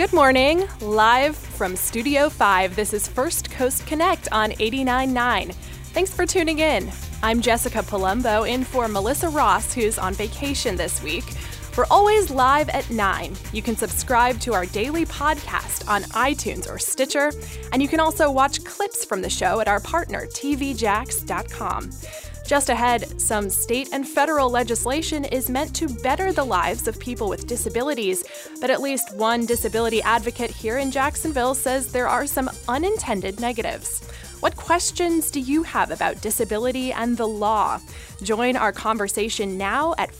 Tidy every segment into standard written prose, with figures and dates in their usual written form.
Good morning. Live from Studio 5, this is First Coast Connect on 89.9. Thanks for tuning in. I'm Jessica Palumbo, in for Melissa Ross, who's on vacation this week. We're always live at 9. You can subscribe to our daily podcast on iTunes or Stitcher, and you can also watch clips from the show at our partner, tvjax.com. Just ahead, some state and federal legislation is meant to better the lives of people with disabilities, but at least one disability advocate here in Jacksonville says there are some unintended negatives. What questions do you have about disability and the law? Join our conversation now at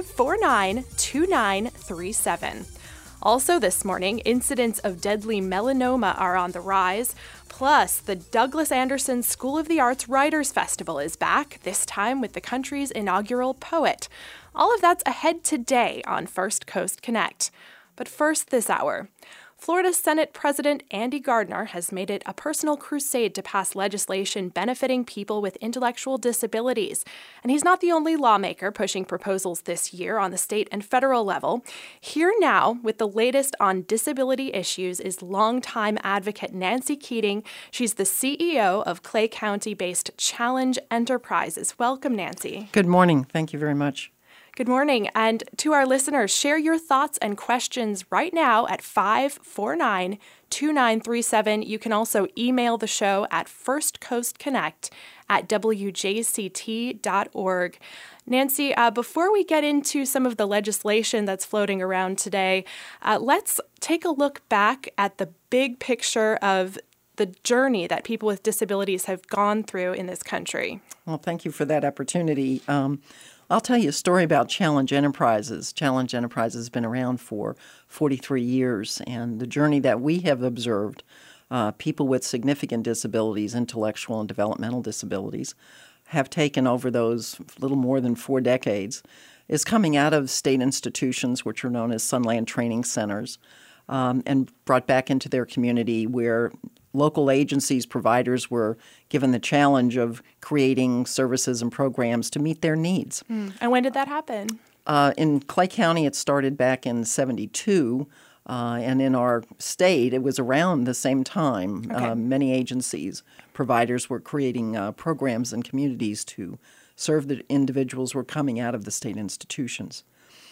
549-2937. Also this morning, incidents of deadly melanoma are on the rise. Plus, the Douglas Anderson School of the Arts Writers Festival is back, this time with the country's inaugural poet. All of that's ahead today on First Coast Connect. But first this hour, Florida Senate President Andy Gardner has made it a personal crusade to pass legislation benefiting people with intellectual disabilities. And he's not the only lawmaker pushing proposals this year on the state and federal level. Here now, with the latest on disability issues, is longtime advocate Nancy Keating. She's the CEO of Clay County-based Challenge Enterprises. Welcome, Nancy. Good morning. Thank you very much. Good morning. And to our listeners, share your thoughts and questions right now at 549-2937. You can also email the show at firstcoastconnect@wjct.org. Nancy, before we get into some of the legislation that's floating around today, let's take a look back at the big picture of the journey that people with disabilities have gone through in this country. Well, thank you for that opportunity. I'll tell you a story about Challenge Enterprises. Challenge Enterprises has been around for 43 years, and the journey that we have observed, people with significant disabilities, intellectual and developmental disabilities, have taken over those little more than 4 decades, is coming out of state institutions, which are known as Sunland Training Centers, and brought back into their community where local agencies, providers were given the challenge of creating services and programs to meet their needs. And when did that happen? In Clay County, it started back in 1972, and in our state, it was around the same time. Okay. Many agencies, providers were creating programs in communities to serve the individuals who were coming out of the state institutions.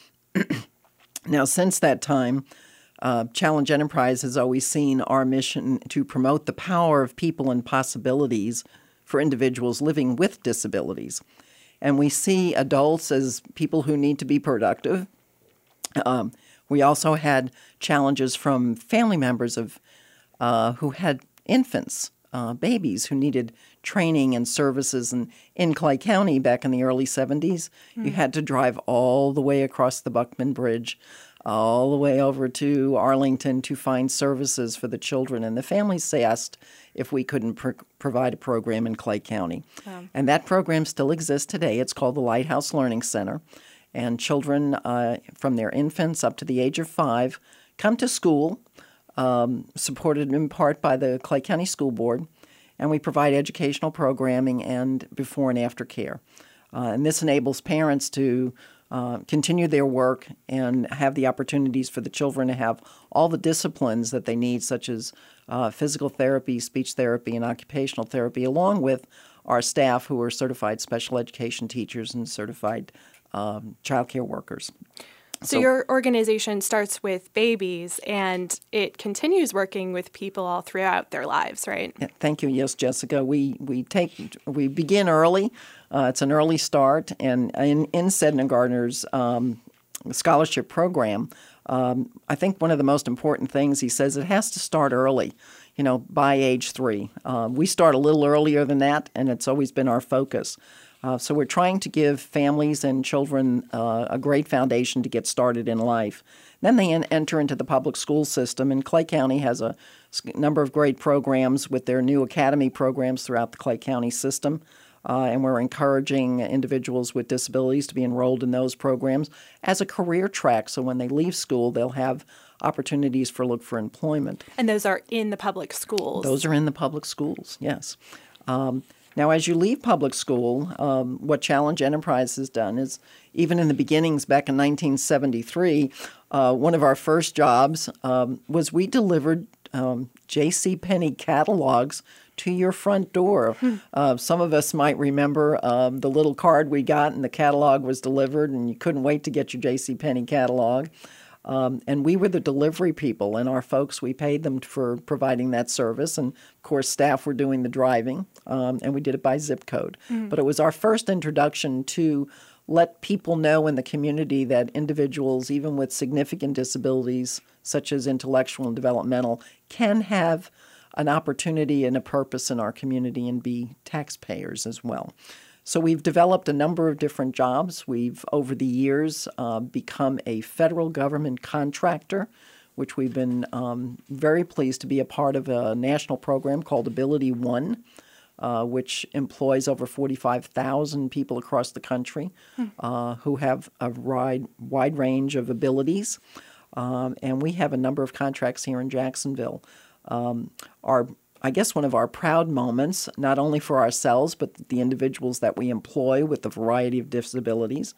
Now, since that time, Challenge Enterprise has always seen our mission to promote the power of people and possibilities for individuals living with disabilities. And we see adults as people who need to be productive. We also had challenges from family members of who had infants, babies who needed training and services. And in Clay County back in the early 70s, you had to drive all the way across the Buckman Bridge, all the way over to Arlington to find services for the children. And the families asked if we couldn't provide a program in Clay County. Wow. And that program still exists today. It's called the Lighthouse Learning Center. And children from their infants up to the age of 5 come to school, supported in part by the Clay County School Board. And we provide educational programming and before and after care. And this enables parents to continue their work and have the opportunities for the children to have all the disciplines that they need, such as physical therapy, speech therapy, and occupational therapy, along with our staff who are certified special education teachers and certified child care workers. So your organization starts with babies, and it continues working with people all throughout their lives, right? Yeah, thank you. Yes, Jessica. We begin early. It's an early start, and in Sedna Gardner's scholarship program, I think one of the most important things, he says, it has to start early, by age 3. We start a little earlier than that, and it's always been our focus. So we're trying to give families and children a great foundation to get started in life. Then they enter into the public school system, and Clay County has a number of great programs with their new academy programs throughout the Clay County system. And we're encouraging individuals with disabilities to be enrolled in those programs as a career track. So when they leave school, they'll have opportunities for employment. And those are in the public schools? Those are in the public schools, yes. Now, as you leave public school, what Challenge Enterprise has done is, even in the beginnings back in 1973, one of our first jobs was we delivered J.C. Penney catalogs to your front door. Some of us might remember the little card we got and the catalog was delivered and you couldn't wait to get your J.C. Penney catalog. And we were the delivery people, and our folks, we paid them for providing that service. And, of course, staff were doing the driving, and we did it by zip code. But it was our first introduction to let people know in the community that individuals, even with significant disabilities, such as intellectual and developmental, can have an opportunity and a purpose in our community and be taxpayers as well. So we've developed a number of different jobs. We've, over the years, become a federal government contractor, which we've been very pleased to be a part of a national program called Ability One, which employs over 45,000 people across the country who have a wide range of abilities. And we have a number of contracts here in Jacksonville. I guess one of our proud moments, not only for ourselves, but the individuals that we employ with a variety of disabilities,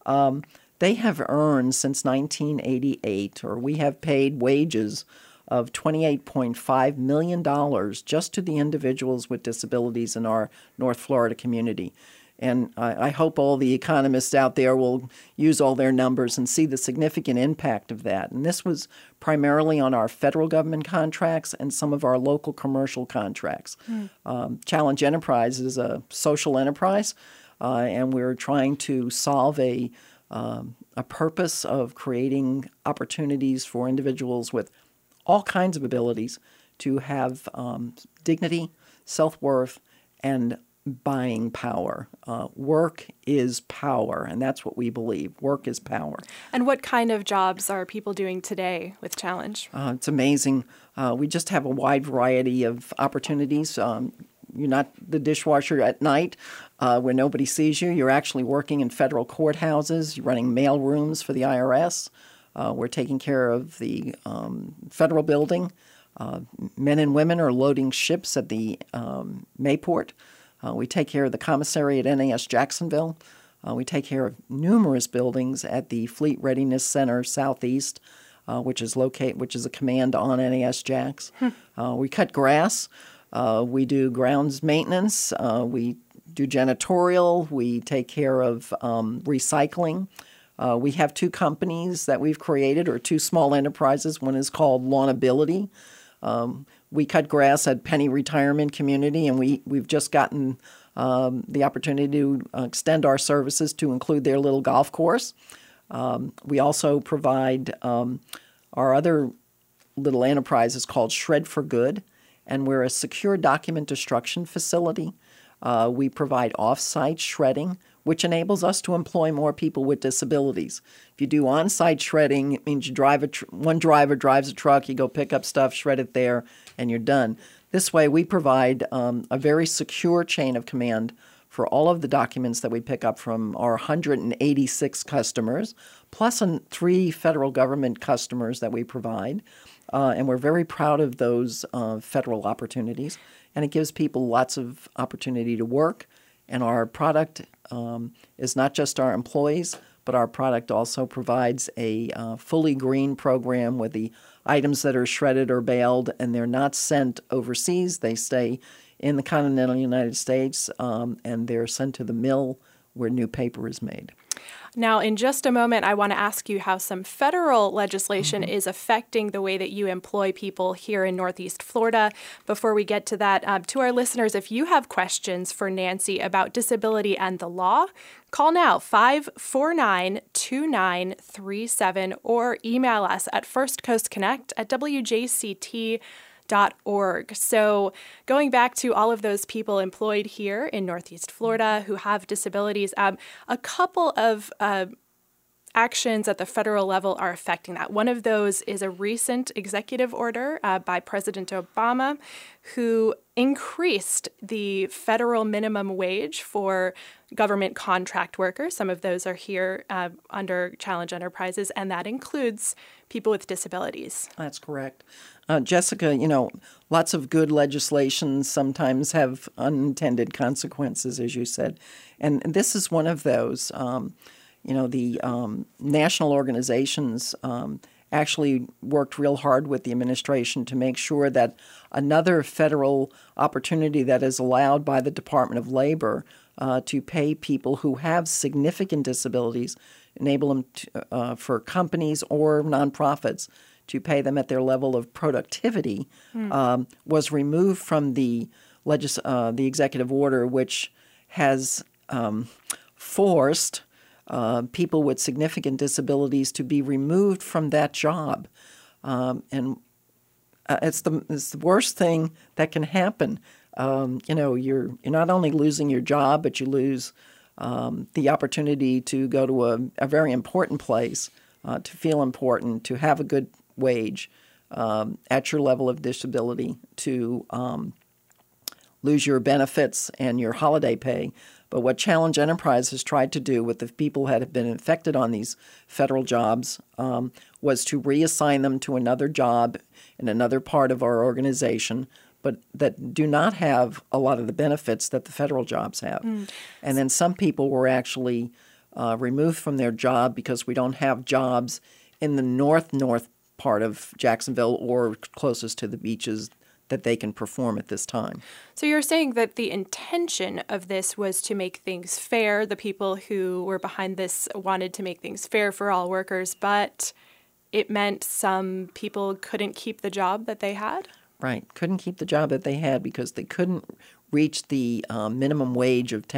they have earned since 1988, or we have paid wages of $28.5 million just to the individuals with disabilities in our North Florida community. And I hope all the economists out there will use all their numbers and see the significant impact of that. And this was primarily on our federal government contracts and some of our local commercial contracts. Challenge Enterprise is a social enterprise, and we're trying to solve a purpose of creating opportunities for individuals with all kinds of abilities to have dignity, self-worth, and buying power. Work is power, and that's what we believe. Work is power. And what kind of jobs are people doing today with Challenge? It's amazing. We just have a wide variety of opportunities. You're not the dishwasher at night where nobody sees you. You're actually working in federal courthouses. You're running mail rooms for the IRS. We're taking care of the federal building. Men and women are loading ships at the Mayport. We take care of the commissary at NAS Jacksonville. We take care of numerous buildings at the Fleet Readiness Center Southeast, which is a command on NAS Jax. We cut grass. We do grounds maintenance. We do janitorial. We take care of recycling. We have two companies that we've created, or two small enterprises. One is called Lawnability. We cut grass at Penny Retirement Community, and we've just gotten the opportunity to extend our services to include their little golf course. We also provide our other little enterprise is called Shred for Good, and we're a secure document destruction facility. We provide off-site shredding, which enables us to employ more people with disabilities. If you do on-site shredding, it means you one driver drives a truck, you go pick up stuff, shred it there, and you're done. This way, we provide a very secure chain of command for all of the documents that we pick up from our 186 customers, plus 3 federal government customers that we provide. And we're very proud of those federal opportunities. And it gives people lots of opportunity to work. And our product is not just our employees, but our product also provides a fully green program where the items that are shredded or baled, and they're not sent overseas. They stay in the continental United States, and they're sent to the mill where new paper is made. Now, in just a moment, I want to ask you how some federal legislation is affecting the way that you employ people here in Northeast Florida. Before we get to that, to our listeners, if you have questions for Nancy about disability and the law, call now, 549-2937, or email us at firstcoastconnect@wjct.org. So going back to all of those people employed here in Northeast Florida who have disabilities, a couple of actions at the federal level are affecting that. One of those is a recent executive order by President Obama, who increased the federal minimum wage for government contract workers. Some of those are here under Challenge Enterprises, and that includes people with disabilities. That's correct. Jessica, lots of good legislation sometimes have unintended consequences, as you said. And this is one of those. The national organizations actually worked real hard with the administration to make sure that another federal opportunity that is allowed by the Department of Labor to pay people who have significant disabilities, enable them to, for companies or nonprofits to pay them at their level of productivity, was removed from the executive order, which has forced people with significant disabilities to be removed from that job. It's the worst thing that can happen. You're not only losing your job, but you lose the opportunity to go to a very important place, to feel important, to have a good wage at your level of disability, to lose your benefits and your holiday pay. But what Challenge Enterprise has tried to do with the people that have been affected on these federal jobs was to reassign them to another job in another part of our organization, but that do not have a lot of the benefits that the federal jobs have. And then some people were actually removed from their job because we don't have jobs in the north part of Jacksonville or closest to the beaches that they can perform at this time. So you're saying that the intention of this was to make things fair. The people who were behind this wanted to make things fair for all workers, but it meant some people couldn't keep the job that they had? Right. Couldn't keep the job that they had because they couldn't reach the minimum wage of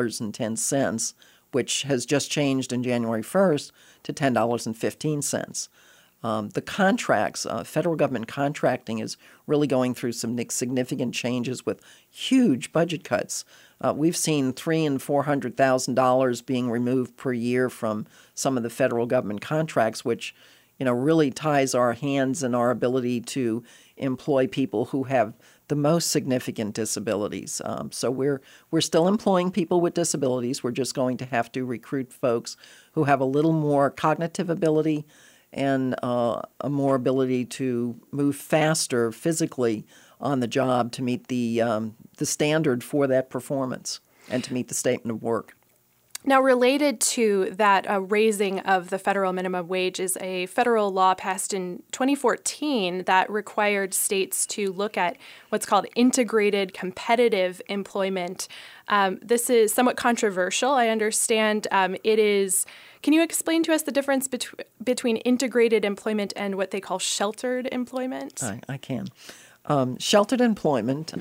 $10.10, which has just changed in January 1st to $10.15. The contracts, federal government contracting is really going through some significant changes with huge budget cuts. We've seen $300,000 and $400,000 being removed per year from some of the federal government contracts, which really ties our hands and our ability to employ people who have the most significant disabilities. So we're still employing people with disabilities. We're just going to have to recruit folks who have a little more cognitive ability and a more ability to move faster physically on the job to meet the standard for that performance and to meet the statement of work. Now, related to that raising of the federal minimum wage is a federal law passed in 2014 that required states to look at what's called integrated competitive employment. This is somewhat controversial, I understand. It is. Can you explain to us the difference between integrated employment and what they call sheltered employment? I can. Sheltered employment,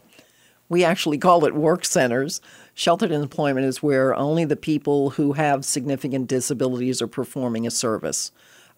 we actually call it work centers. Sheltered employment is where only the people who have significant disabilities are performing a service.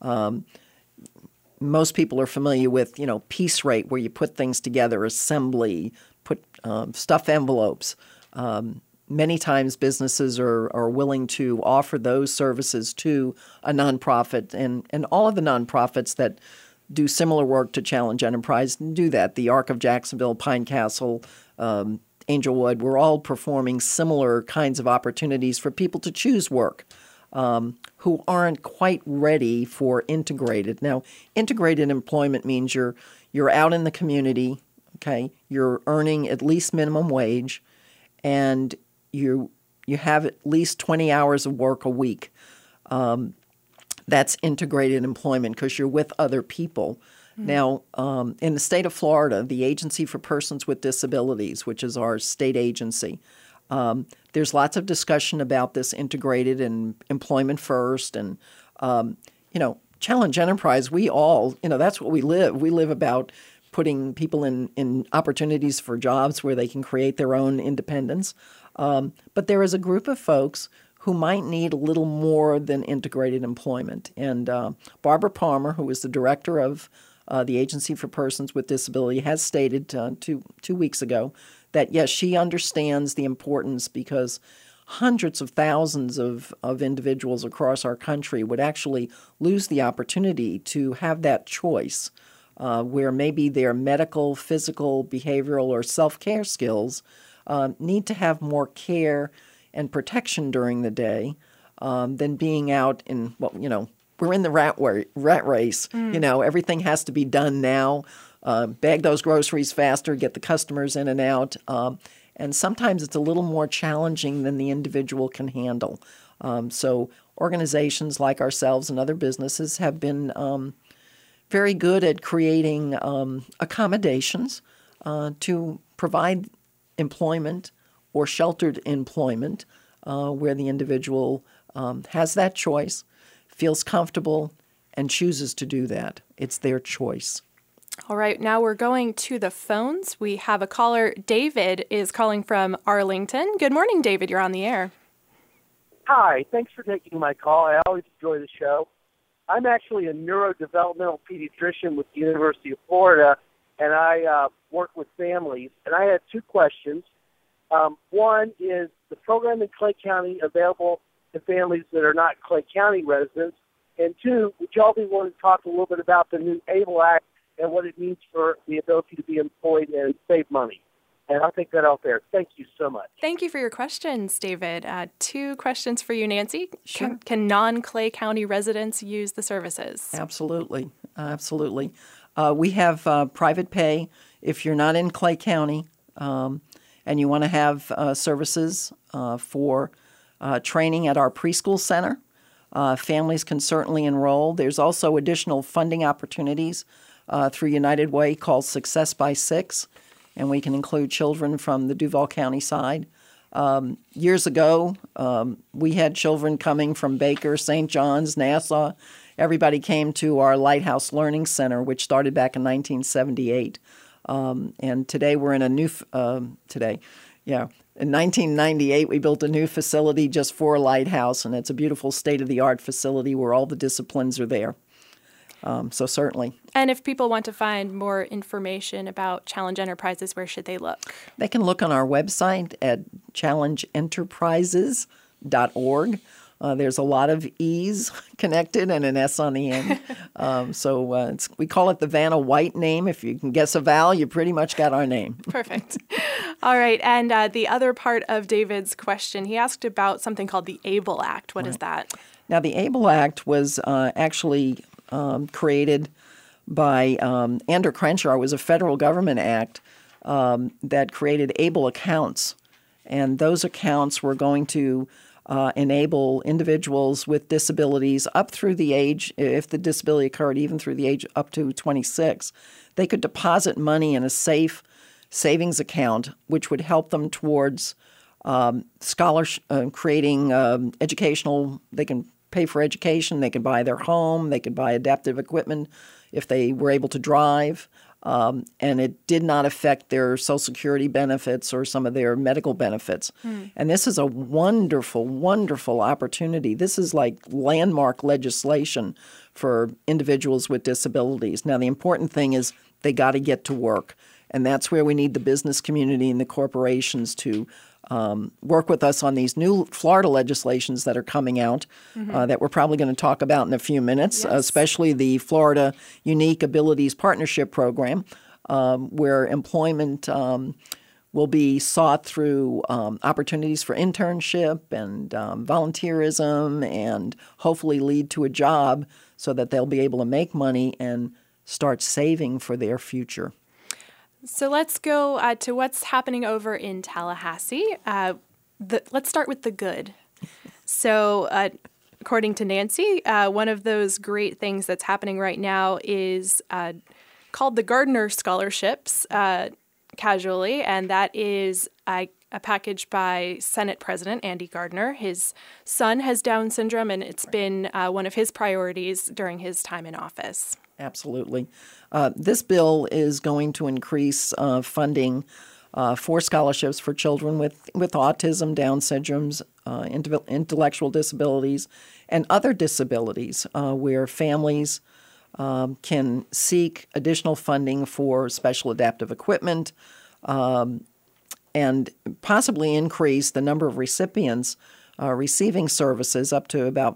Most people are familiar with, piece rate, where you put things together, assembly, put stuff envelopes. Many times businesses are willing to offer those services to a nonprofit, and all of the nonprofits that do similar work to Challenge Enterprise do that. The Arc of Jacksonville, Pine Castle, Angelwood, we're all performing similar kinds of opportunities for people to choose work who aren't quite ready for integrated. Now, integrated employment means you're out in the community, okay? You're earning at least minimum wage, and you have at least 20 hours of work a week. That's integrated employment because you're with other people. Now, in the state of Florida, the Agency for Persons with Disabilities, which is our state agency, there's lots of discussion about this integrated and employment first. And, Challenge Enterprise, we all, that's what we live. We live about putting people in opportunities for jobs where they can create their own independence. But there is a group of folks who might need a little more than integrated employment. And Barbara Palmer, who is the director of the Agency for Persons with Disability, has stated two weeks ago that, yes, she understands the importance because hundreds of thousands of individuals across our country would actually lose the opportunity to have that choice, where maybe their medical, physical, behavioral, or self-care skills need to have more care and protection during the day than being out in, we're in the rat race. Everything has to be done now. Bag those groceries faster, get the customers in and out. And sometimes it's a little more challenging than the individual can handle. So organizations like ourselves and other businesses have been very good at creating accommodations to provide employment or sheltered employment where the individual has that choice, feels comfortable, and chooses to do that. It's their choice. All right, now we're going to the phones. We have a caller. David is calling from Arlington. Good morning, David. You're on the air. Hi, thanks for taking my call. I always enjoy the show. I'm actually a neurodevelopmental pediatrician with the University of Florida, and I work with families. And I had two questions. One is the program in Clay County available to families that are not Clay County residents? And two, would y'all be willing to talk a little bit about the new ABLE Act and what it means for the ability to be employed and save money? And I'll take that out there. Thank you so much. Thank you for your questions, David. Two questions for you, Nancy. Sure. Can non-Clay County residents use the services? Absolutely. Absolutely. We have private pay if you're not in Clay County and you want to have services for training at our preschool center. Families can certainly enroll. There's also additional funding opportunities through United Way called Success by Six, and we can include children from the Duval County side. Years ago, we had children coming from Baker, St. John's, Nassau. Everybody came to our Lighthouse Learning Center, which started back in 1978. And today we're in a new, in 1998, we built a new facility just for Lighthouse, and it's a beautiful state-of-the-art facility where all the disciplines are there. So certainly. And if people want to find more information about Challenge Enterprises, where should they look? They can look on our website at challengeenterprises.org. There's a lot of E's connected and an S on the end. We call it the Vanna White name. If you can guess a vowel, you pretty much got our name. Perfect. All right. And the other part of David's question, he asked about something called the ABLE Act. What is that? Now, the ABLE Act was actually created by Andrew Crenshaw. It was a federal government act that created ABLE accounts. And those accounts were going to enable individuals with disabilities up through the age, if the disability occurred even through the age up to 26, they could deposit money in a safe savings account, which would help them towards creating educational. They can pay for education, they can buy their home, they could buy adaptive equipment if they were able to drive. And it did not affect their Social Security benefits or some of their medical benefits. And this is a wonderful, wonderful opportunity. This is like landmark legislation for individuals with disabilities. Now, the important thing is they got to get to work. And that's where we need the business community and the corporations to work with us on these new Florida legislations that are coming out that we're probably going to talk about in a few minutes, especially the Florida Unique Abilities Partnership Program, where employment will be sought through opportunities for internship and volunteerism and hopefully lead to a job so that they'll be able to make money and start saving for their future. So let's go to what's happening over in Tallahassee. Let's start with the good. So according to Nancy, one of those great things that's happening right now is called the Gardner Scholarships, casually, and that is a package by Senate President Andy Gardner. His son has Down syndrome, and it's been one of his priorities during his time in office. Absolutely. This bill is going to increase funding for scholarships for children with autism, Down syndromes, intellectual disabilities, and other disabilities where families can seek additional funding for special adaptive equipment, and possibly increase the number of recipients receiving services up to about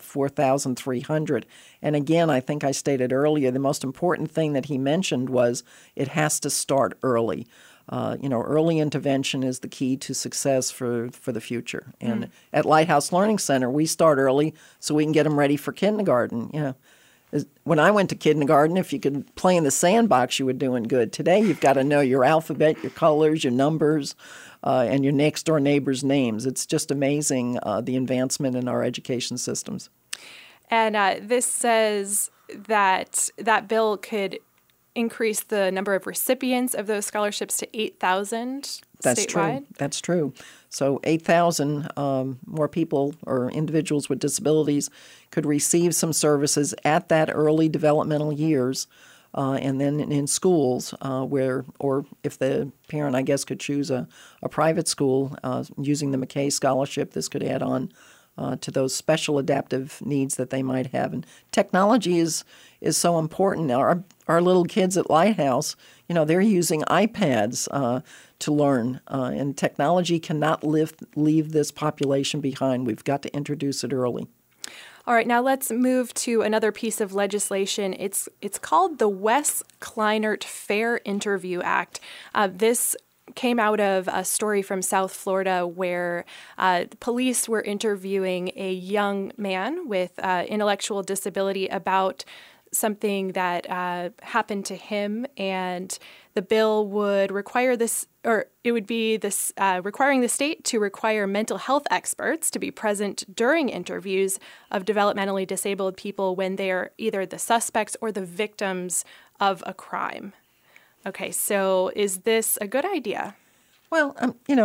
4,300. And again, I think I stated earlier, the most important thing that he mentioned was it has to start early. Early intervention is the key to success for the future. And at Lighthouse Learning Center, we start early so we can get them ready for kindergarten. When I went to kindergarten, if you could play in the sandbox, you were doing good. Today, you've got to know your alphabet, your colors, your numbers, and your next-door neighbors' names. It's just amazing, the advancement in our education systems. And this says that that bill could increase the number of recipients of those scholarships to 8,000 statewide? That's true. So 8,000 more people or individuals with disabilities could receive some services at that early developmental years, and then in schools or if the parent, I guess, could choose a private school using the McKay Scholarship, this could add on to those special adaptive needs that they might have. And technology is so important. Our little kids at Lighthouse, they're using iPads to learn, and technology cannot leave this population behind. We've got to introduce it early. All right, now let's move to another piece of legislation. It's called the Wes Kleinert Fair Interview Act. This came out of a story from South Florida where police were interviewing a young man with intellectual disability about something that happened to him, and the bill would require this, or it would be this requiring the state to require mental health experts to be present during interviews of developmentally disabled people when they are either the suspects or the victims of a crime. Okay, so is this a good idea? Well,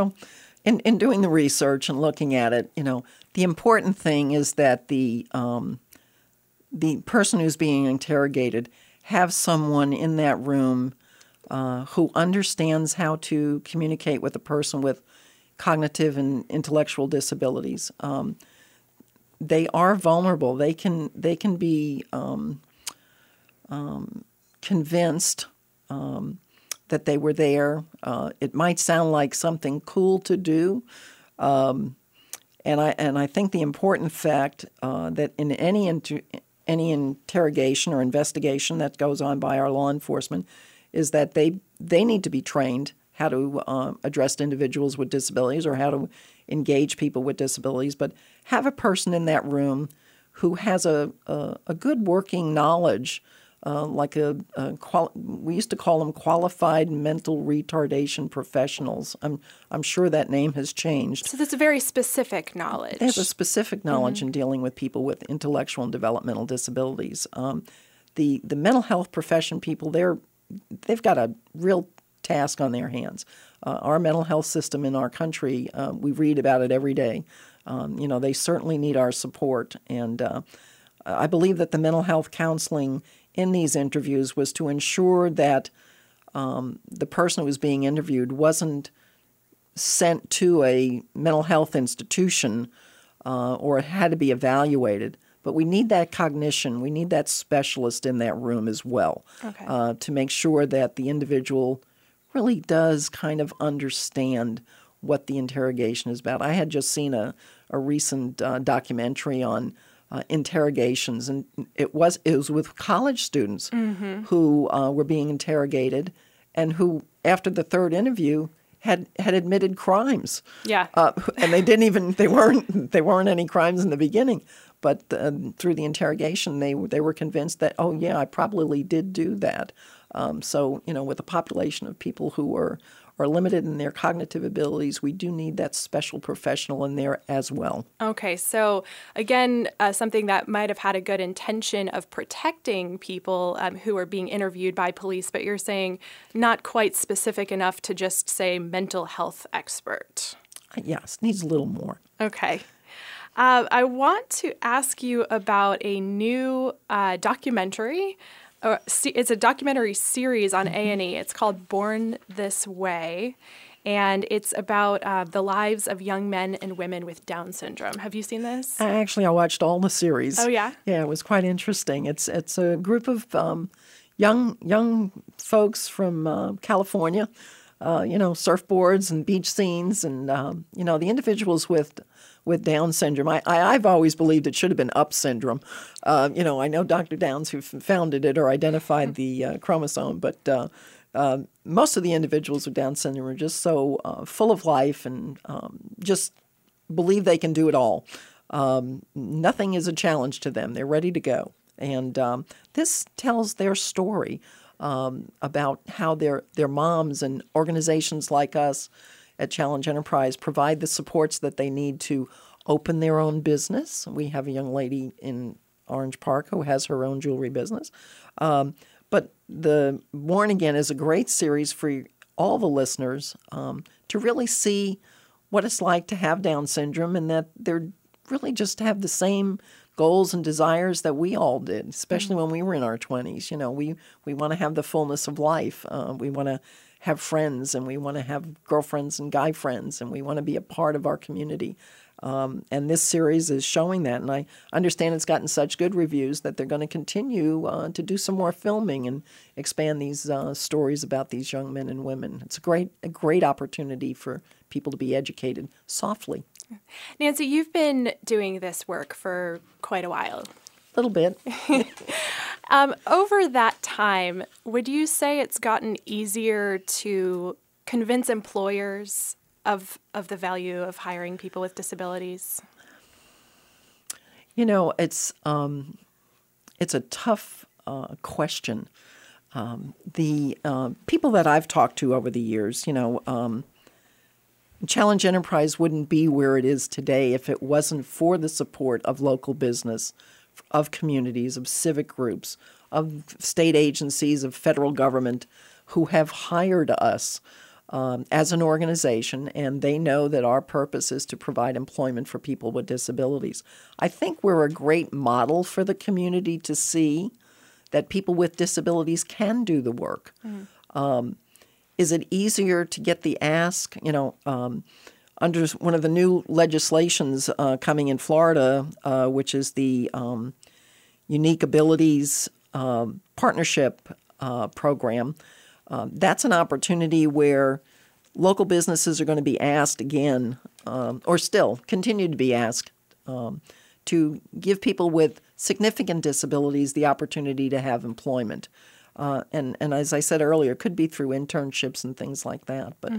in doing the research and looking at it, the important thing is that the person who's being interrogated have someone in that room who understands how to communicate with a person with cognitive and intellectual disabilities. They are vulnerable. They can be convinced that they were there. It might sound like something cool to do, and I think the important fact that in any interrogation or investigation that goes on by our law enforcement is that they need to be trained how to address individuals with disabilities or how to engage people with disabilities, but have a person in that room who has a good working knowledge, we used to call them qualified mental retardation professionals. I'm sure that name has changed. So that's a very specific knowledge. They have a specific knowledge in dealing with people with intellectual and developmental disabilities. The mental health profession people, they've got a real task on their hands. Our mental health system in our country, we read about it every day. They certainly need our support, and I believe that the mental health counseling in these interviews was to ensure that the person who was being interviewed wasn't sent to a mental health institution or had to be evaluated. But we need that cognition. We need that specialist in that room as well to make sure that the individual really does kind of understand what the interrogation is about. I had just seen a recent documentary on interrogations, and it was with college students who were being interrogated, and who, after the third interview, had admitted crimes. Yeah, and they weren't any crimes in the beginning, but through the interrogation, they were convinced that, oh yeah, I probably did do that. So with a population of people who are limited in their cognitive abilities, we do need that special professional in there as well. Okay, so again, something that might have had a good intention of protecting people who are being interviewed by police, but you're saying not quite specific enough to just say mental health expert. Yes, needs a little more. Okay. I want to ask you about a new documentary. It's a documentary series on A&E. It's called Born This Way, and it's about the lives of young men and women with Down syndrome. Have you seen this? Actually, I watched all the series. Oh, yeah? Yeah, it was quite interesting. It's a group of young folks from California surfboards and beach scenes, and the individuals with Down syndrome. I've always believed it should have been Up syndrome. I know Dr. Downs, who founded it or identified the chromosome, but most of the individuals with Down syndrome are just so full of life and just believe they can do it all. Nothing is a challenge to them. They're ready to go. And this tells their story about how their moms and organizations like us at Challenge Enterprise provide the supports that they need to open their own business. We have a young lady in Orange Park who has her own jewelry business. But the Born Again is a great series for all the listeners to really see what it's like to have Down syndrome, and that they're really just have the same goals and desires that we all did, especially when we were in our 20s. We want to have the fullness of life. We want to have friends, and we want to have girlfriends and guy friends, and we want to be a part of our community. And this series is showing that, and I understand it's gotten such good reviews that they're going to continue to do some more filming and expand these stories about these young men and women. It's a great opportunity for people to be educated softly. Nancy, you've been doing this work for quite a while. A little bit. Over that time, would you say it's gotten easier to convince employers of the value of hiring people with disabilities? It's a tough question. The people that I've talked to over the years, Challenge Enterprise wouldn't be where it is today if it wasn't for the support of local business, of communities, of civic groups, of state agencies, of federal government who have hired us as an organization, and they know that our purpose is to provide employment for people with disabilities. I think we're a great model for the community to see that people with disabilities can do the work. Is it easier to get the ask? Under one of the new legislations coming in Florida, which is the Unique Abilities Partnership Program, that's an opportunity where local businesses are going to be asked again, or still continue to be asked, to give people with significant disabilities the opportunity to have employment. And as I said earlier, it could be through internships and things like that. But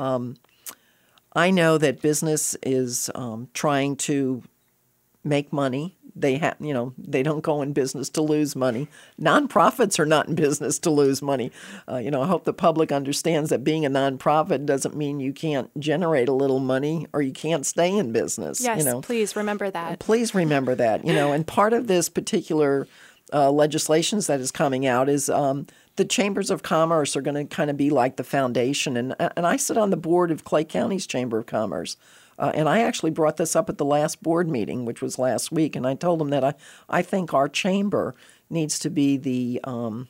I know that business is trying to make money. They don't go in business to lose money. Nonprofits are not in business to lose money. I hope the public understands that being a nonprofit doesn't mean you can't generate a little money or you can't stay in business. Yes, please remember that. Please remember that. And part of this particular legislations that is coming out is the chambers of commerce are going to kind of be like the foundation. And I sit on the board of Clay County's Chamber of Commerce. And I actually brought this up at the last board meeting, which was last week. And I told them that I think our chamber needs to be the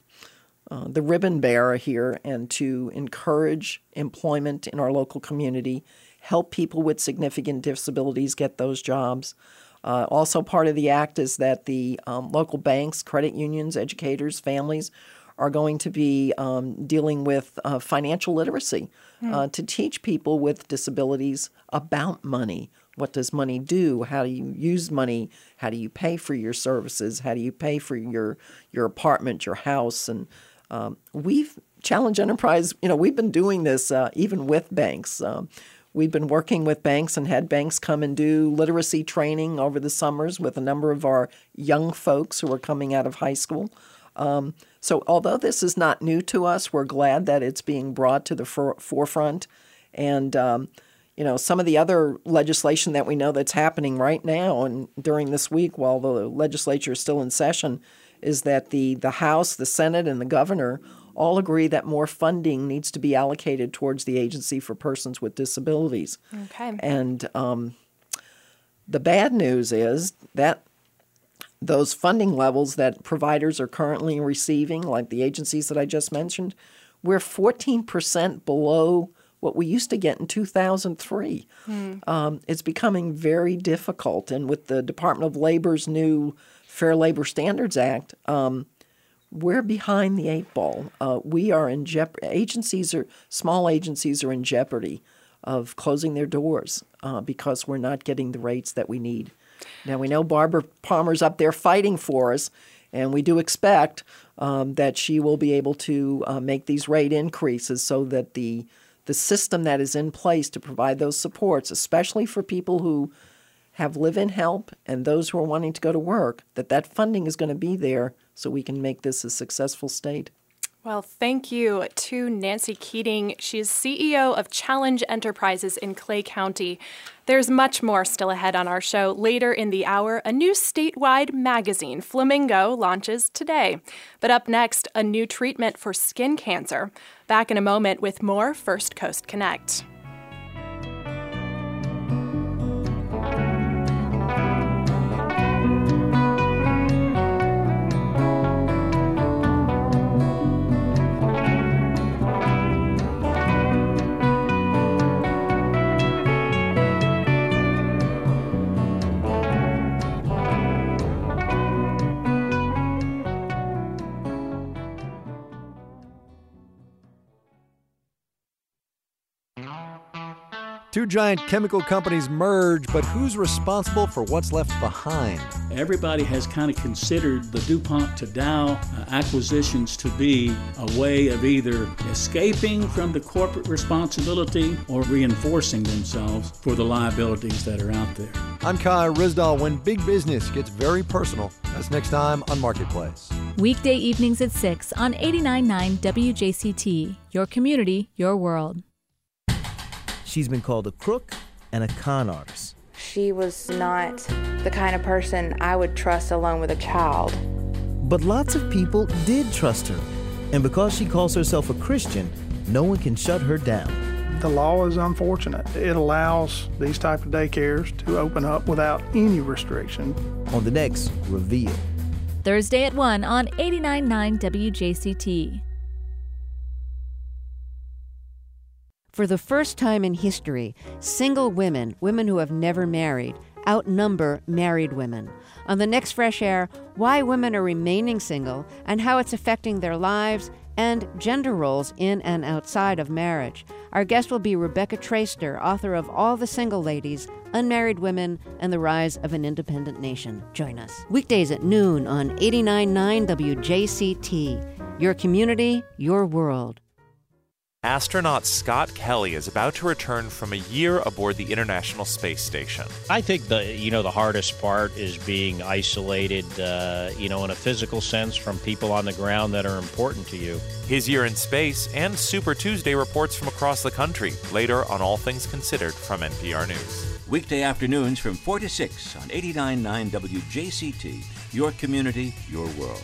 ribbon bearer here and to encourage employment in our local community, help people with significant disabilities get those jobs. Also part of the act is that the local banks, credit unions, educators, families are going to be dealing with financial literacy to teach people with disabilities about money. What does money do? How do you use money? How do you pay for your services? How do you pay for your apartment, your house? And Challenge Enterprise, we've been doing this even with banks. We've been working with banks and had banks come and do literacy training over the summers with a number of our young folks who are coming out of high school. So although this is not new to us, we're glad that it's being brought to the forefront. And, some of the other legislation that we know that's happening right now and during this week while the legislature is still in session is that the House, the Senate, and the governor all agree that more funding needs to be allocated towards the Agency for Persons with Disabilities. Okay. And the bad news is that those funding levels that providers are currently receiving, like the agencies that I just mentioned, we're 14% below what we used to get in 2003. It's becoming very difficult. And with the Department of Labor's new Fair Labor Standards Act, we're behind the eight ball. We are in small agencies are in jeopardy of closing their doors because we're not getting the rates that we need. Now, we know Barbara Palmer's up there fighting for us, and we do expect that she will be able to make these rate increases so that the system that is in place to provide those supports, especially for people who have live-in help and those who are wanting to go to work, that funding is going to be there so we can make this a successful state. Well, thank you to Nancy Keating. She's CEO of Challenge Enterprises in Clay County. There's much more still ahead on our show. Later in the hour, a new statewide magazine, Flamingo, launches today. But up next, a new treatment for skin cancer. Back in a moment with more First Coast Connect. Two giant chemical companies merge, but who's responsible for what's left behind? Everybody has kind of considered the DuPont to Dow acquisitions to be a way of either escaping from the corporate responsibility or reinforcing themselves for the liabilities that are out there. I'm Kai Rizdal. When big business gets very personal, that's next time on Marketplace. Weekday evenings at 6 on 89.9 WJCT. Your community, your world. She's been called a crook and a con artist. She was not the kind of person I would trust alone with a child. But lots of people did trust her. And because she calls herself a Christian, no one can shut her down. The law is unfortunate. It allows these type of daycares to open up without any restriction. On the next Reveal. Thursday at 1 on 89.9 WJCT. For the first time in history, single women who have never married, outnumber married women. On the next Fresh Air, why women are remaining single and how it's affecting their lives and gender roles in and outside of marriage. Our guest will be Rebecca Traister, author of All the Single Ladies, Unmarried Women, and the Rise of an Independent Nation. Join us. Weekdays at noon on 89.9 WJCT. Your community, your world. Astronaut Scott Kelly is about to return from a year aboard the International Space Station. I think the hardest part is being isolated, in a physical sense from people on the ground that are important to you. His year in space and Super Tuesday reports from across the country. Later on All Things Considered from NPR News. Weekday afternoons from 4 to 6 on 89.9 WJCT. Your community, your world.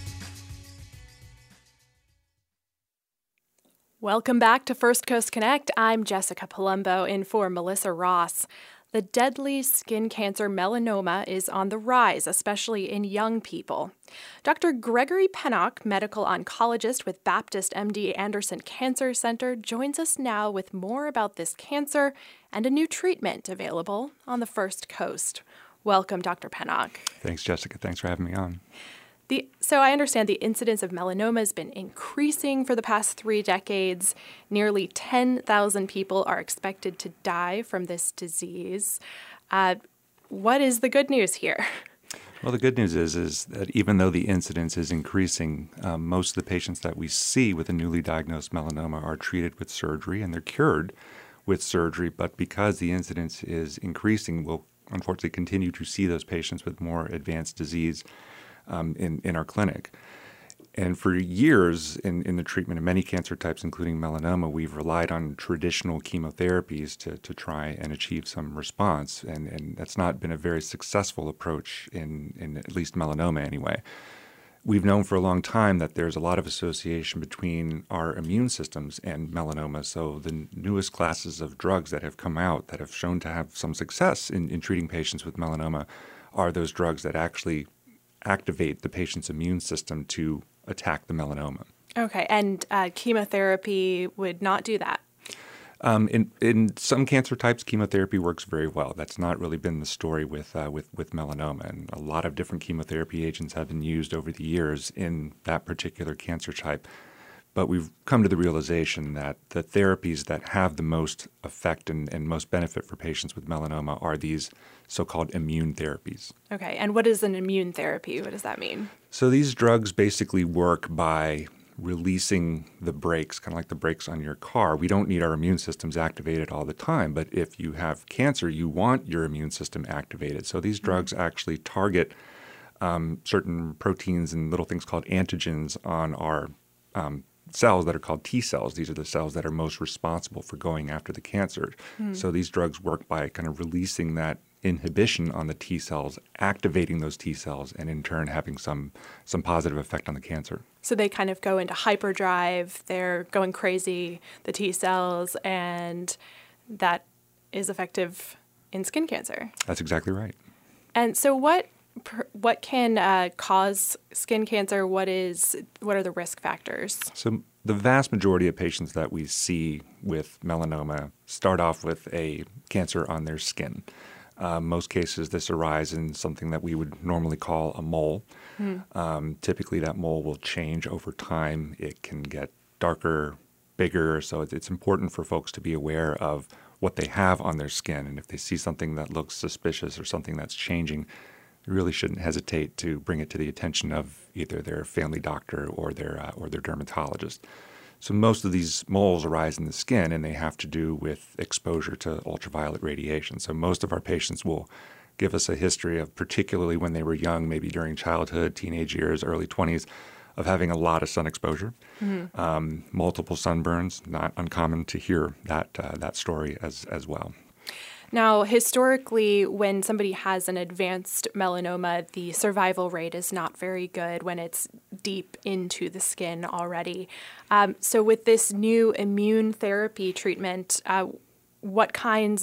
Welcome back to First Coast Connect. I'm Jessica Palumbo in for Melissa Ross. The deadly skin cancer melanoma is on the rise, especially in young people. Dr. Gregory Pennock, medical oncologist with Baptist MD Anderson Cancer Center, joins us now with more about this cancer and a new treatment available on the First Coast. Welcome, Dr. Pennock. Thanks, Jessica. Thanks for having me on. So I understand the incidence of melanoma has been increasing for the past 3 decades. Nearly 10,000 people are expected to die from this disease. What is the good news here? Well, the good news is that even though the incidence is increasing, most of the patients that we see with a newly diagnosed melanoma are treated with surgery and they're cured with surgery. But because the incidence is increasing, we'll unfortunately continue to see those patients with more advanced disease in our clinic. And for years in the treatment of many cancer types, including melanoma, we've relied on traditional chemotherapies to try and achieve some response. And that's not been a very successful approach in at least melanoma anyway. We've known for a long time that there's a lot of association between our immune systems and melanoma. So the newest classes of drugs that have come out that have shown to have some success in treating patients with melanoma are those drugs that actually activate the patient's immune system to attack the melanoma. Okay, and chemotherapy would not do that? In some cancer types, chemotherapy works very well. That's not really been the story with melanoma, and a lot of different chemotherapy agents have been used over the years in that particular cancer type. But we've come to the realization that the therapies that have the most effect and most benefit for patients with melanoma are these so-called immune therapies. Okay, and what is an immune therapy? What does that mean? So these drugs basically work by releasing the brakes, kind of like the brakes on your car. We don't need our immune systems activated all the time, but if you have cancer, you want your immune system activated. So these drugs actually target certain proteins and little things called antigens on our cells that are called T cells. These are the cells that are most responsible for going after the cancer. So these drugs work by kind of releasing that inhibition on the T cells, activating those T cells, and in turn having some positive effect on the cancer. So they kind of go into hyperdrive, they're going crazy, the T cells, and that is effective in skin cancer. That's exactly right. And so what can cause skin cancer? What are the risk factors? So the vast majority of patients that we see with melanoma start off with a cancer on their skin. Most cases, this arises in something that we would normally call a mole. Typically, that mole will change over time. It can get darker, bigger, so it's important for folks to be aware of what they have on their skin. And if they see something that looks suspicious or something that's changing, they really shouldn't hesitate to bring it to the attention of either their family doctor or their dermatologist. So most of these moles arise in the skin, and they have to do with exposure to ultraviolet radiation. So most of our patients will give us a history of, particularly when they were young, maybe during childhood, teenage years, early 20s, of having a lot of sun exposure, multiple sunburns. Not uncommon to hear that story as well. Now, historically, when somebody has an advanced melanoma, the survival rate is not very good when it's deep into the skin already. So with this new immune therapy treatment, what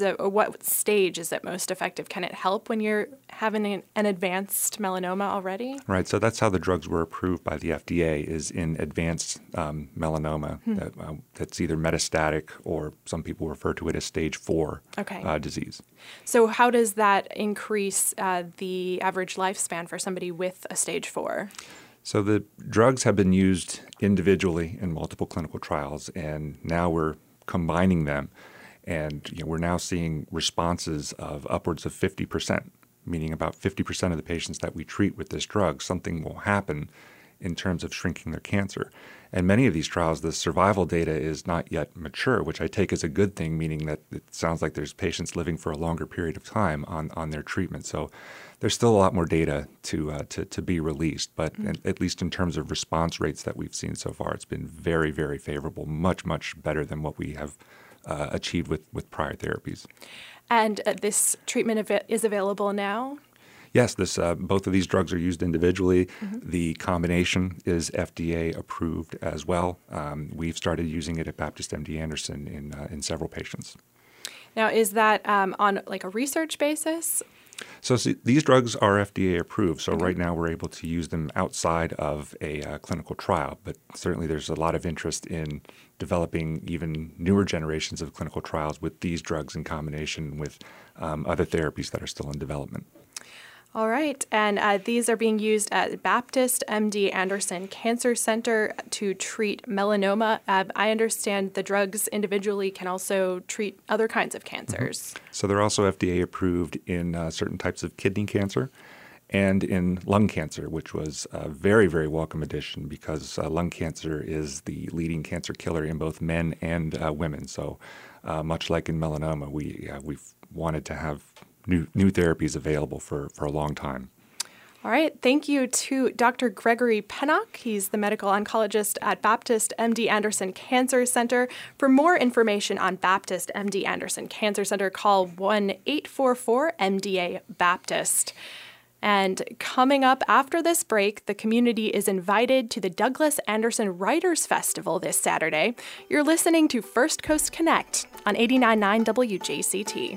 stage is it most effective? Can it help when you're having an advanced melanoma already? Right. So that's how the drugs were approved by the FDA, is in advanced melanoma that's either metastatic or some people refer to it as stage 4 disease. So how does that increase the average lifespan for somebody with a stage 4? So the drugs have been used individually in multiple clinical trials, and now we're combining them. And we're now seeing responses of upwards of 50%, meaning about 50% of the patients that we treat with this drug, something will happen in terms of shrinking their cancer. And many of these trials, the survival data is not yet mature, which I take as a good thing, meaning that it sounds like there's patients living for a longer period of time on their treatment. So there's still a lot more data to be released, but at least in terms of response rates that we've seen so far, it's been very, very favorable, much, much better than what we have achieved with prior therapies. And this treatment is available now? Yes, both of these drugs are used individually. The combination is FDA approved as well. We've started using it at Baptist MD Anderson in several patients. Now, is that on like a research basis? So these drugs are FDA approved. So right now we're able to use them outside of a clinical trial. But certainly there's a lot of interest in developing even newer generations of clinical trials with these drugs in combination with other therapies that are still in development. All right. And these are being used at Baptist MD Anderson Cancer Center to treat melanoma. I understand the drugs individually can also treat other kinds of cancers. So they're also FDA approved in certain types of kidney cancer and in lung cancer, which was a very, very welcome addition because lung cancer is the leading cancer killer in both men and women. So much like in melanoma, we've wanted to have new therapies available for a long time. All right. Thank you to Dr. Gregory Pennock. He's the medical oncologist at Baptist MD Anderson Cancer Center. For more information on Baptist MD Anderson Cancer Center, call 1-844-MDA-BAPTIST. And coming up after this break, the community is invited to the Douglas Anderson Writers Festival this Saturday. You're listening to First Coast Connect on 89.9 WJCT.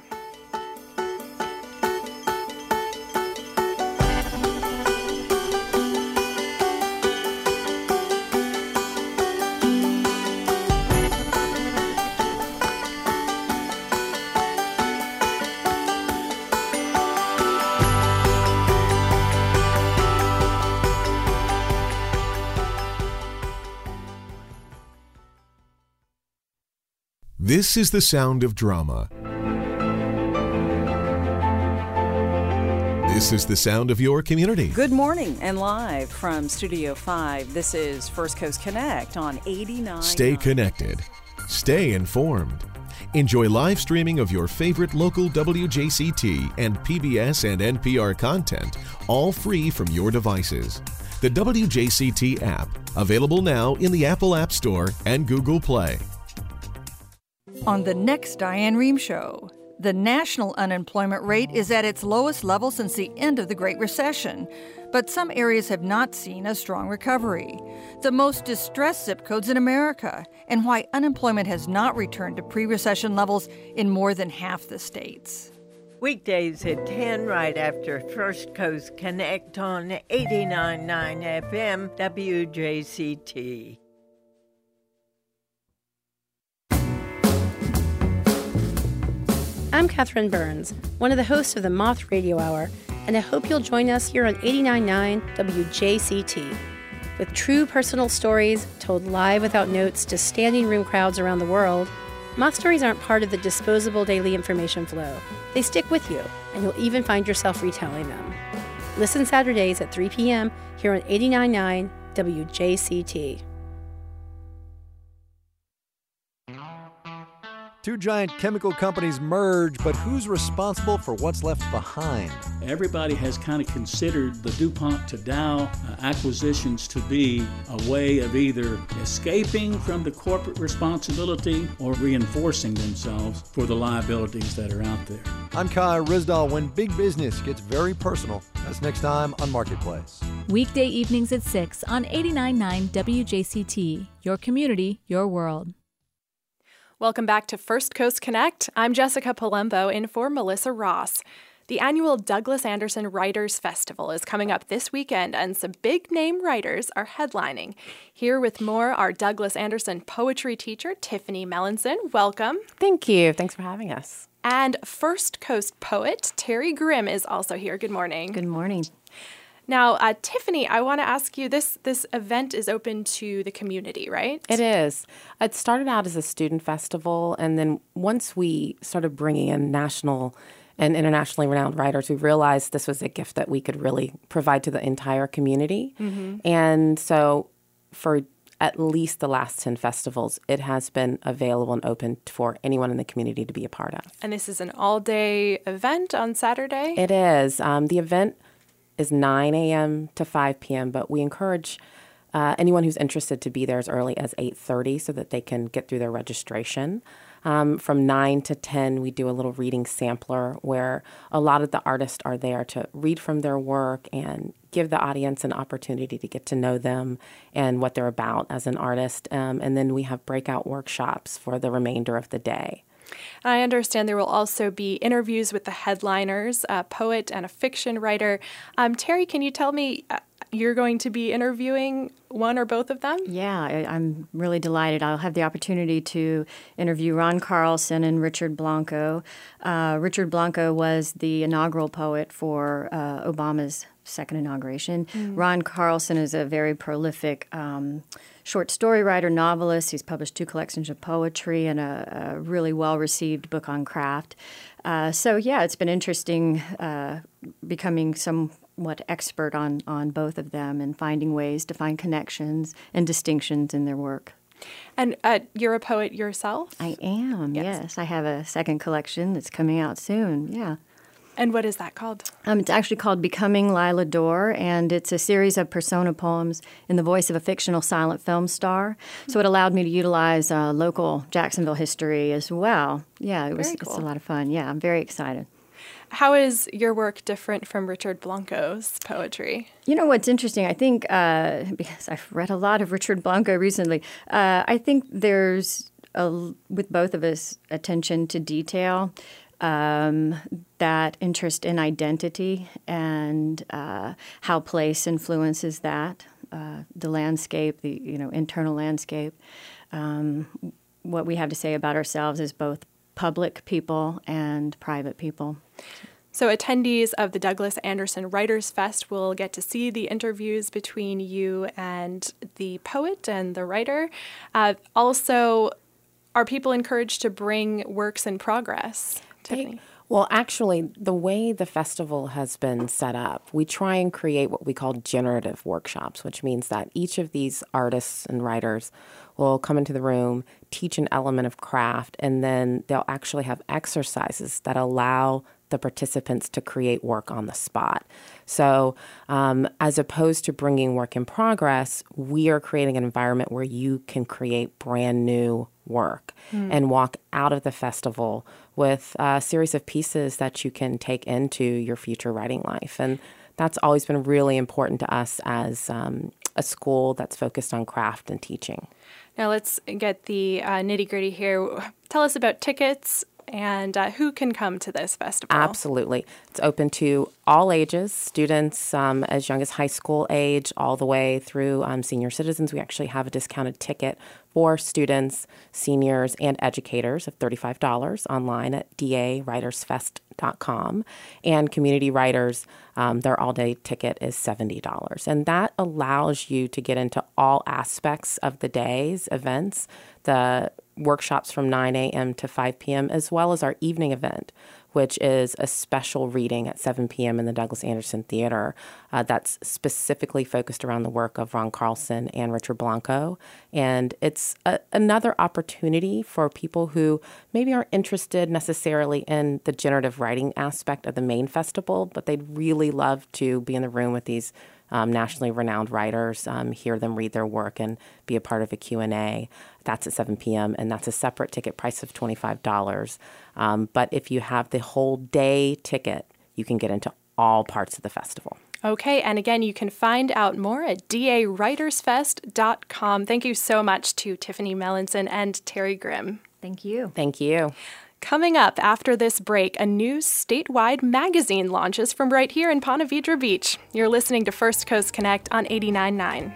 This is the sound of drama. This is the sound of your community. Good morning, and live from Studio 5, this is First Coast Connect on 89. Stay connected. Stay informed. Enjoy live streaming of your favorite local WJCT and PBS and NPR content, all free from your devices. The WJCT app, available now in the Apple App Store and Google Play. On the next Diane Rehm Show, the national unemployment rate is at its lowest level since the end of the Great Recession, but some areas have not seen a strong recovery. The most distressed zip codes in America, and why unemployment has not returned to pre-recession levels in more than half the states. Weekdays at 10, right after First Coast Connect on 89.9 FM WJCT. I'm Catherine Burns, one of the hosts of the Moth Radio Hour, and I hope you'll join us here on 89.9 WJCT. With true personal stories told live without notes to standing room crowds around the world, Moth stories aren't part of the disposable daily information flow. They stick with you, and you'll even find yourself retelling them. Listen Saturdays at 3 p.m. here on 89.9 WJCT. Two giant chemical companies merge, but who's responsible for what's left behind? Everybody has kind of considered the DuPont to Dow acquisitions to be a way of either escaping from the corporate responsibility or reinforcing themselves for the liabilities that are out there. I'm Kai Rizdal. When big business gets very personal, that's next time on Marketplace. Weekday evenings at 6 on 89.9 WJCT. Your community, your world. Welcome back to First Coast Connect. I'm Jessica Palumbo in for Melissa Ross. The annual Douglas Anderson Writers Festival is coming up this weekend, and some big-name writers are headlining. Here with more, our Douglas Anderson poetry teacher, Tiffany Melanson. Welcome. Thank you. Thanks for having us. And First Coast poet, Terry Grimm, is also here. Good morning. Good morning. Now, Tiffany, I want to ask you, this event is open to the community, right? It is. It started out as a student festival, and then once we started bringing in national and internationally renowned writers, we realized this was a gift that we could really provide to the entire community. Mm-hmm. And so for at least the last 10 festivals, it has been available and open for anyone in the community to be a part of. And this is an all-day event on Saturday? It is. The event is 9 a.m. to 5 p.m., but we encourage anyone who's interested to be there as early as 8:30 so that they can get through their registration. From 9 to 10, we do a little reading sampler where a lot of the artists are there to read from their work and give the audience an opportunity to get to know them and what they're about as an artist. And then we have breakout workshops for the remainder of the day. I understand there will also be interviews with the headliners, a poet and a fiction writer. Terry, can you tell me, you're going to be interviewing one or both of them? Yeah, I'm really delighted. I'll have the opportunity to interview Ron Carlson and Richard Blanco. Richard Blanco was the inaugural poet for Obama's second inauguration. Mm. Ron Carlson is a very prolific short story writer, novelist. He's published 2 collections of poetry and a really well-received book on craft. So, it's been interesting becoming somewhat expert on both of them and finding ways to find connections and distinctions in their work. And you're a poet yourself? I am, yes. I have a second collection that's coming out soon, yeah. And what is that called? It's actually called Becoming Lila Dore, and it's a series of persona poems in the voice of a fictional silent film star. So it allowed me to utilize local Jacksonville history as well. Yeah, it's a lot of fun. Yeah, I'm very excited. How is your work different from Richard Blanco's poetry? You know what's interesting? I think, because I've read a lot of Richard Blanco recently, I think there's, with both of us, attention to detail. That interest in identity and how place influences that, the landscape, the internal landscape. What we have to say about ourselves is both public people and private people. So attendees of the Douglas Anderson Writers Fest will get to see the interviews between you and the poet and the writer. Also, are people encouraged to bring works in progress? Tiffany? Well, actually, the way the festival has been set up, we try and create what we call generative workshops, which means that each of these artists and writers will come into the room, teach an element of craft, and then they'll actually have exercises that allow the participants to create work on the spot. So as opposed to bringing work in progress, we are creating an environment where you can create brand new work and walk out of the festival with a series of pieces that you can take into your future writing life. And that's always been really important to us as a school that's focused on craft and teaching. Now let's get the nitty-gritty here. Tell us about tickets and who can come to this festival. Absolutely. It's open to all ages, students as young as high school age, all the way through senior citizens. We actually have a discounted ticket for students, seniors, and educators of $35 online at dawritersfest.com. And community writers, their all-day ticket is $70. And that allows you to get into all aspects of the day's events, the workshops from 9 a.m. to 5 p.m., as well as our evening event, which is a special reading at 7 p.m. in the Douglas Anderson Theater that's specifically focused around the work of Ron Carlson and Richard Blanco. And it's another opportunity for people who maybe aren't interested necessarily in the generative writing aspect of the main festival, but they'd really love to be in the room with these nationally renowned writers, hear them read their work, and be a part of a Q&A. That's at 7 p.m., and that's a separate ticket price of $25. But if you have the whole day ticket, you can get into all parts of the festival. Okay, and again, you can find out more at dawritersfest.com. Thank you so much to Tiffany Melanson and Terry Grimm. Thank you. Thank you. Coming up after this break, a new statewide magazine launches from right here in Ponte Vedra Beach. You're listening to First Coast Connect on 89.9.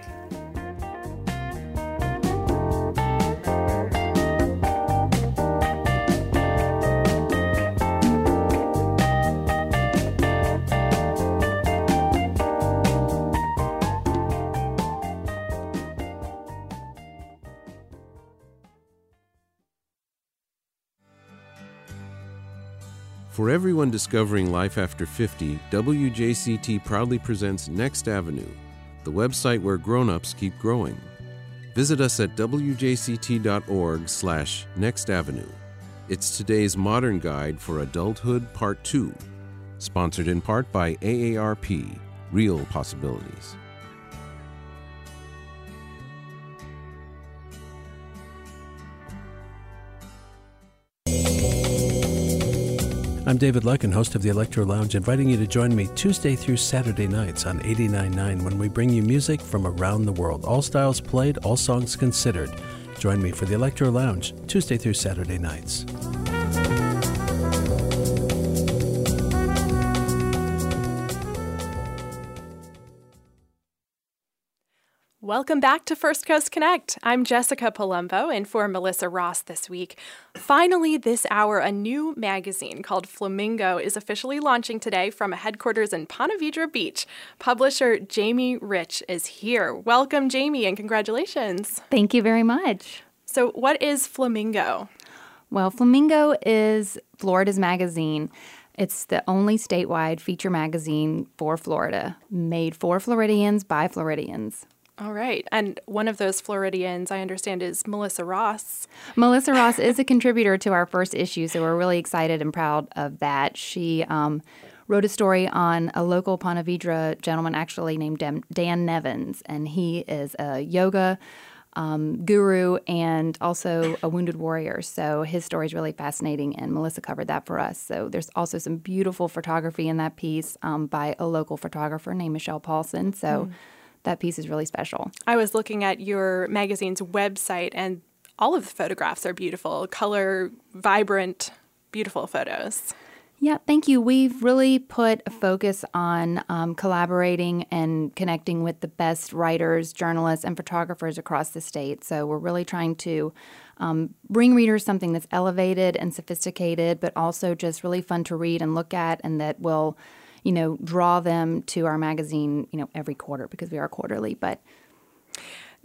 For everyone discovering life after 50, WJCT proudly presents Next Avenue, the website where grown-ups keep growing. Visit us at wjct.org/nextavenue. It's today's modern guide for adulthood part 2, sponsored in part by AARP, Real Possibilities. I'm David Lucken, host of the Electro Lounge, inviting you to join me Tuesday through Saturday nights on 89.9 when we bring you music from around the world. All styles played, all songs considered. Join me for the Electro Lounge Tuesday through Saturday nights. Welcome back to First Coast Connect. I'm Jessica Palumbo, and for Melissa Ross this week. Finally, this hour, a new magazine called Flamingo is officially launching today from a headquarters in Ponte Vedra Beach. Publisher Jamie Rich is here. Welcome, Jamie, and congratulations. Thank you very much. So what is Flamingo? Well, Flamingo is Florida's magazine. It's the only statewide feature magazine for Florida, made for Floridians by Floridians. All right. And one of those Floridians, I understand, is Melissa Ross. Melissa Ross is a contributor to our first issue, so we're really excited and proud of that. She wrote a story on a local Ponte Vedra gentleman actually named Dan Nevins, and he is a yoga guru and also a wounded warrior. So his story is really fascinating, and Melissa covered that for us. So there's also some beautiful photography in that piece by a local photographer named Michelle Paulson. So that piece is really special. I was looking at your magazine's website, and all of the photographs are beautiful, color, vibrant, beautiful photos. Yeah, thank you. We've really put a focus on collaborating and connecting with the best writers, journalists, and photographers across the state. So we're really trying to bring readers something that's elevated and sophisticated, but also just really fun to read and look at, and that will draw them to our magazine, every quarter, because we are quarterly. But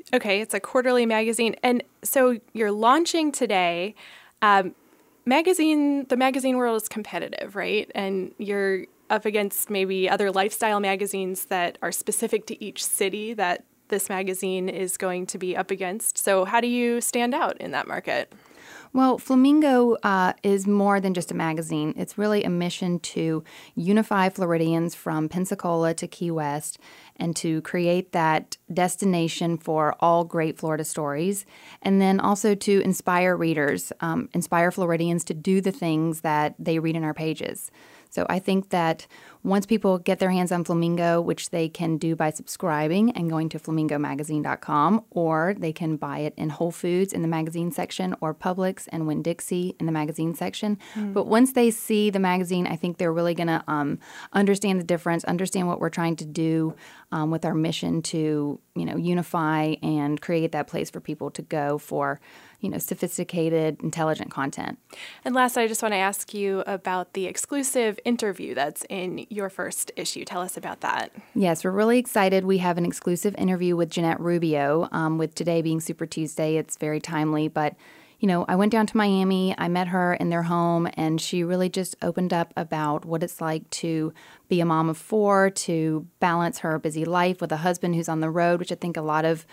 Okay, it's a quarterly magazine. And so you're launching today. The magazine world is competitive, right? And you're up against maybe other lifestyle magazines that are specific to each city that this magazine is going to be up against. So how do you stand out in that market? Well, Flamingo is more than just a magazine. It's really a mission to unify Floridians from Pensacola to Key West and to create that destination for all great Florida stories, and then also to inspire readers, inspire Floridians to do the things that they read in our pages. So I think that once people get their hands on Flamingo, which they can do by subscribing and going to flamingomagazine.com, or they can buy it in Whole Foods in the magazine section, or Publix and Winn-Dixie in the magazine section. But once they see the magazine, I think they're really going to understand the difference, understand what we're trying to do with our mission to, unify and create that place for people to go for, sophisticated, intelligent content. And last, I just want to ask you about the exclusive interview that's in your first issue. Tell us about that. Yes, we're really excited. We have an exclusive interview with Jeanette Rubio. With today being Super Tuesday, it's very timely. But, I went down to Miami. I met her in their home, and she really just opened up about what it's like to be a mom of 4, to balance her busy life with a husband who's on the road, which I think a lot of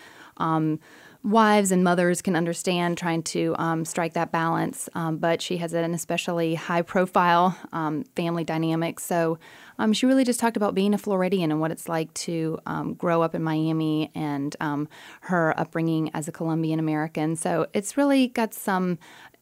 wives and mothers can understand, trying to strike that balance. But she has an especially high-profile family dynamic. So she really just talked about being a Floridian and what it's like to grow up in Miami and her upbringing as a Colombian American. So it's really got some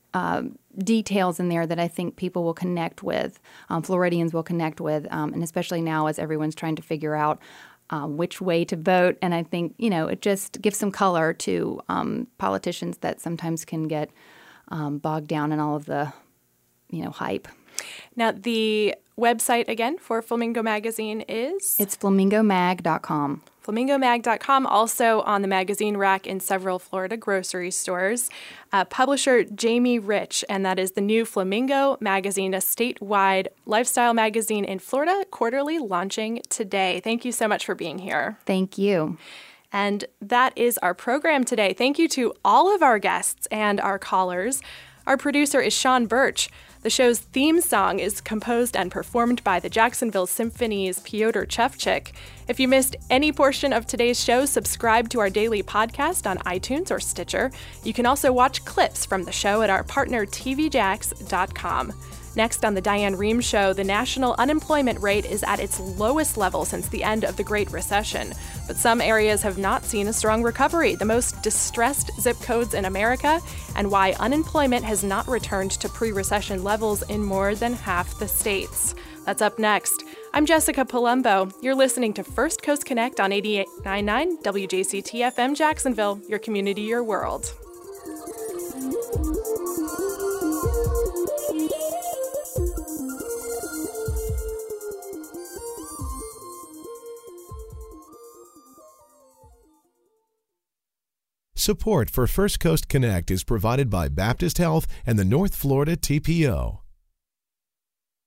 details in there that I think people will connect with, Floridians will connect with, and especially now as everyone's trying to figure out which way to vote. And I think, it just gives some color to politicians that sometimes can get bogged down in all of the, hype. Now, the website, again, for Flamingo Magazine is? It's flamingomag.com. Flamingomag.com, also on the magazine rack in several Florida grocery stores. Publisher Jamie Rich, and that is the new Flamingo Magazine, a statewide lifestyle magazine in Florida, quarterly, launching today. Thank you so much for being here. Thank you. And that is our program today. Thank you to all of our guests and our callers. Our producer is Sean Birch. The show's theme song is composed and performed by the Jacksonville Symphony's Pyotr Chevchik. If you missed any portion of today's show, subscribe to our daily podcast on iTunes or Stitcher. You can also watch clips from the show at our partner tvjax.com. Next on the Diane Rehm Show, the national unemployment rate is at its lowest level since the end of the Great Recession. But some areas have not seen a strong recovery, the most distressed zip codes in America, and why unemployment has not returned to pre-recession levels in more than half the states. That's up next. I'm Jessica Palumbo. You're listening to First Coast Connect on 88.99 WJCT FM Jacksonville, your community, your world. Support for First Coast Connect is provided by Baptist Health and the North Florida TPO.